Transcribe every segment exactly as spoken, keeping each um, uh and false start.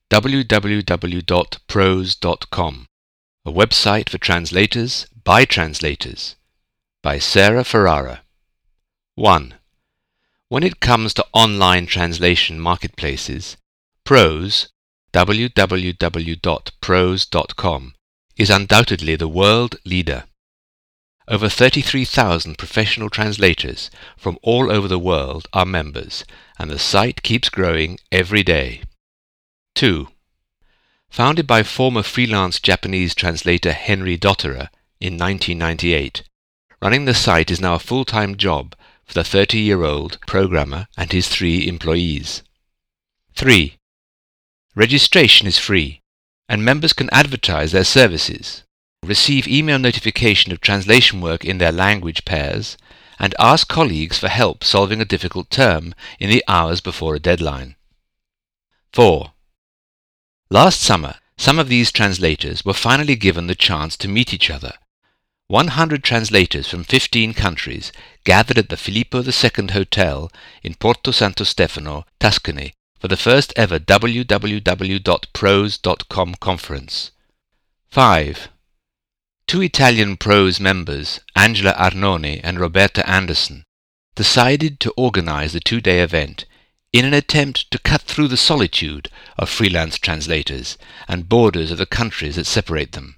w w w dot prose dot com, a website for translators by translators, by Sarah Ferrara. one. When it comes to online translation marketplaces, Prose, w w w dot prose dot com, is undoubtedly the world leader. Over thirty-three thousand professional translators from all over the world are members, and the site keeps growing every day. two. Founded by former freelance Japanese translator Henry Dotterer in nineteen ninety-eight, running the site is now a full-time job for the thirty-year-old programmer and his three employees. three. Registration is free, and members can advertise their services, receive email notification of translation work in their language pairs, and ask colleagues for help solving a difficult term in the hours before a deadline. four. Last summer, some of these translators were finally given the chance to meet each other. one hundred translators from fifteen countries gathered at the Filippo the Second Hotel in Porto Santo Stefano, Tuscany, for the first ever w w w dot prose dot com conference. five. Two Italian Prose members, Angela Arnone and Roberta Anderson, decided to organize the two-day event in an attempt to cut through the solitude of freelance translators and borders of the countries that separate them.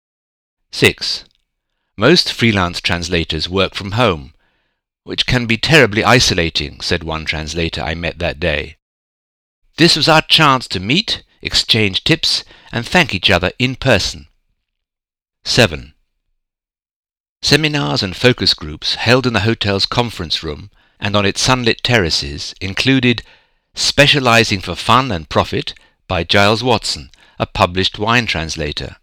six. Most freelance translators work from home, which can be terribly isolating, said one translator I met that day. This was our chance to meet, exchange tips, and thank each other in person. seven. Seminars and focus groups held in the hotel's conference room and on its sunlit terraces included Specializing for Fun and Profit by Giles Watson, a published wine translator.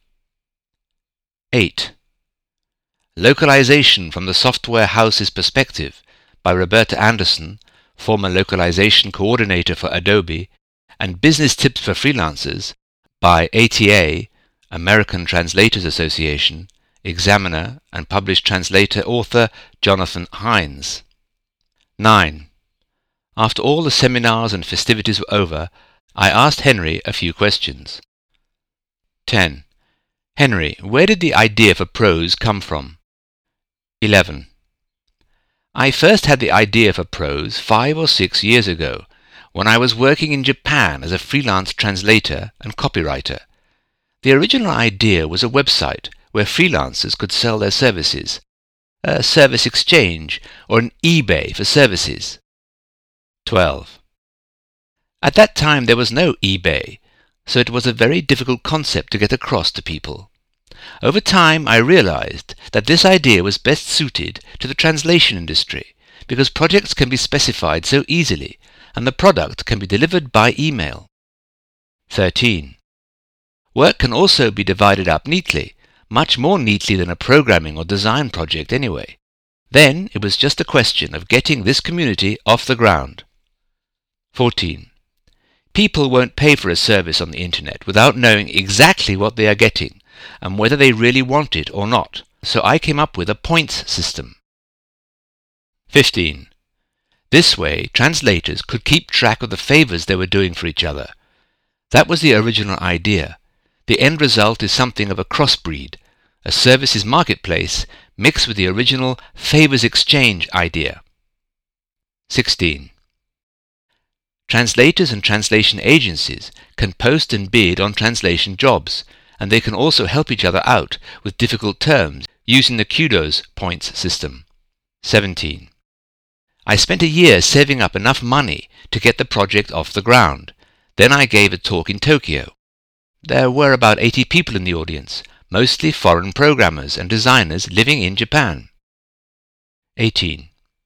eight. Localization from the Software House's Perspective by Roberta Anderson, former localization coordinator for Adobe, and Business Tips for Freelancers by A T A, American Translators Association, examiner and published translator-author Jonathan Hines. nine. After all the seminars and festivities were over, I asked Henry a few questions. ten. Henry, where did the idea for Prose come from? eleven. I first had the idea for Prose five or six years ago, when I was working in Japan as a freelance translator and copywriter. The original idea was a website where freelancers could sell their services, a service exchange or an eBay for services. twelve. At that time there was no eBay, so it was a very difficult concept to get across to people. Over time I realized that this idea was best suited to the translation industry because projects can be specified so easily and the product can be delivered by email. thirteen. Work can also be divided up neatly, much more neatly than a programming or design project anyway. Then it was just a question of getting this community off the ground. fourteen. People won't pay for a service on the internet without knowing exactly what they are getting and whether they really want it or not, so I came up with a points system. fifteen. This way, translators could keep track of the favors they were doing for each other. That was the original idea. The end result is something of a crossbreed, a services marketplace mixed with the original favors exchange idea. sixteen. Translators and translation agencies can post and bid on translation jobs, and they can also help each other out with difficult terms using the Kudos points system. seventeen. I spent a year saving up enough money to get the project off the ground. Then I gave a talk in Tokyo. There were about eighty people in the audience, mostly foreign programmers and designers living in Japan. eighteen.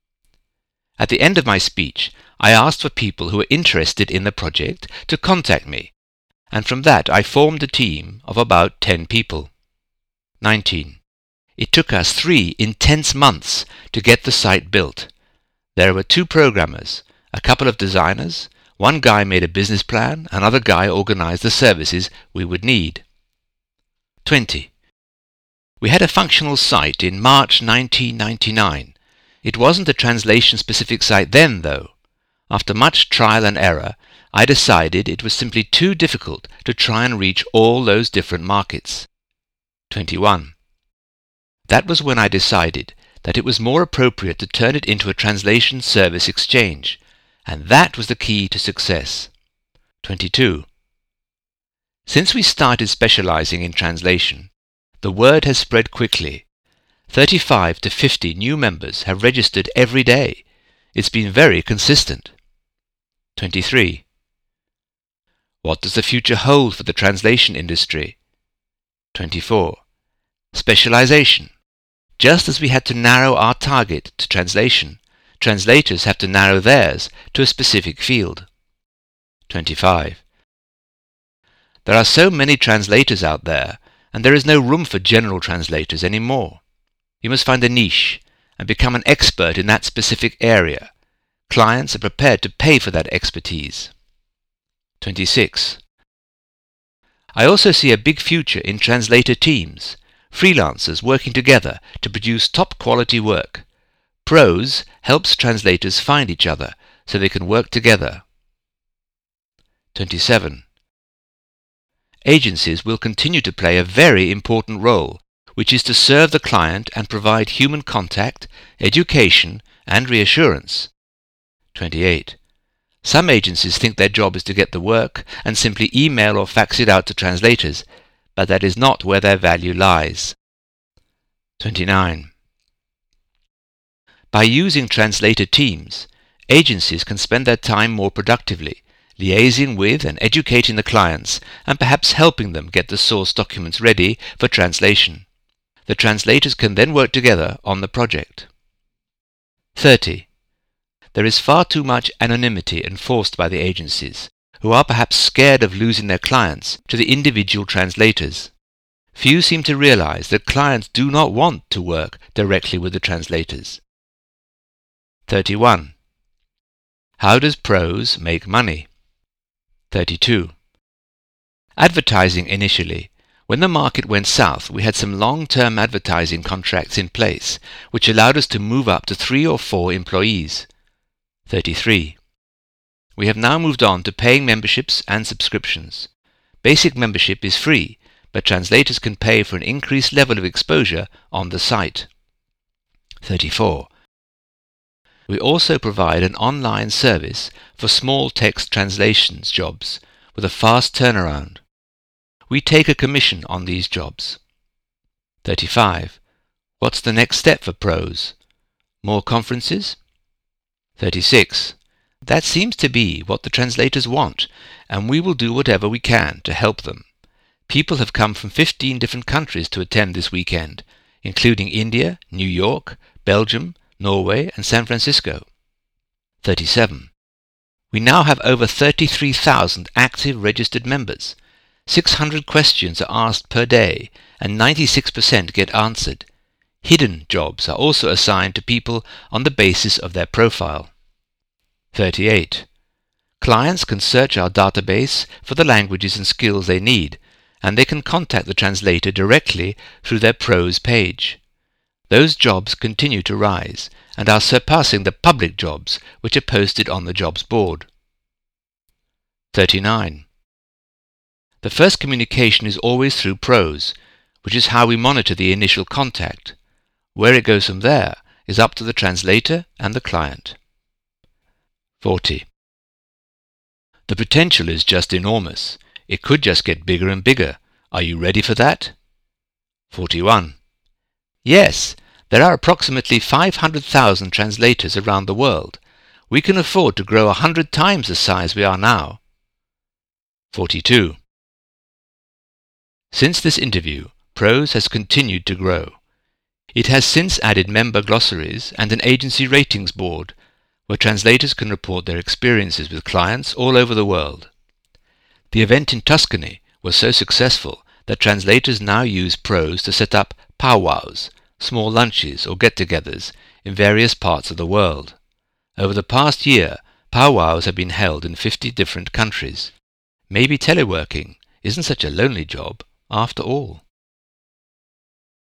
At the end of my speech, I asked for people who were interested in the project to contact me, and from that I formed a team of about ten people. nineteen. It took us three intense months to get the site built. There were two programmers, a couple of designers, one guy made a business plan, another guy organized the services we would need. twenty. We had a functional site in March nineteen ninety-nine. It wasn't a translation-specific site then, though. After much trial and error, I decided it was simply too difficult to try and reach all those different markets. twenty-one. That was when I decided that it was more appropriate to turn it into a translation service exchange, and that was the key to success. twenty-two. Since we started specializing in translation, the word has spread quickly. thirty-five to fifty new members have registered every day. It's been very consistent. twenty-three. What does the future hold for the translation industry? twenty-four. Specialization. Just as we had to narrow our target to translation, translators have to narrow theirs to a specific field. twenty-five. There are so many translators out there, and there is no room for general translators anymore. You must find a niche and become an expert in that specific area. Clients are prepared to pay for that expertise. twenty-six. I also see a big future in translator teams, freelancers working together to produce top-quality work. Prose helps translators find each other so they can work together. twenty-seven. Agencies will continue to play a very important role, which is to serve the client and provide human contact, education, and reassurance. twenty-eight. Some agencies think their job is to get the work and simply email or fax it out to translators, but that is not where their value lies. twenty-nine. By using translator teams, agencies can spend their time more productively, liaising with and educating the clients, and perhaps helping them get the source documents ready for translation. The translators can then work together on the project. thirty. There is far too much anonymity enforced by the agencies, who are perhaps scared of losing their clients to the individual translators. Few seem to realize that clients do not want to work directly with the translators. thirty-one. How does prose make money? thirty-two. Advertising initially. When the market went south, we had some long-term advertising contracts in place, which allowed us to move up to three or four employees. thirty-three. We have now moved on to paying memberships and subscriptions. Basic membership is free, but translators can pay for an increased level of exposure on the site. thirty-four. We also provide an online service for small text translations jobs with a fast turnaround. We take a commission on these jobs. thirty-five. What's the next step for prose? More conferences? thirty-six. That seems to be what the translators want, and we will do whatever we can to help them. People have come from fifteen different countries to attend this weekend, including India, New York, Belgium, Norway, and San Francisco. thirty-seven. We now have over thirty-three thousand active registered members. six hundred questions are asked per day, and ninety-six percent get answered. Hidden jobs are also assigned to people on the basis of their profile. thirty-eight. Clients can search our database for the languages and skills they need, and they can contact the translator directly through their prose page. Those jobs continue to rise and are surpassing the public jobs which are posted on the jobs board. thirty-nine. The first communication is always through prose, which is how we monitor the initial contact. Where it goes from there is up to the translator and the client. forty. The potential is just enormous. It could just get bigger and bigger. Are you ready for that? forty-one. Yes, there are approximately five hundred thousand translators around the world. We can afford to grow a hundred times the size we are now. forty-two. Since this interview, prose has continued to grow. It has since added member glossaries and an agency ratings board, where translators can report their experiences with clients all over the world. The event in Tuscany was so successful that translators now use prose to set up powwows, small lunches or get-togethers in various parts of the world. Over the past year, powwows have been held in fifty different countries. Maybe teleworking isn't such a lonely job after all.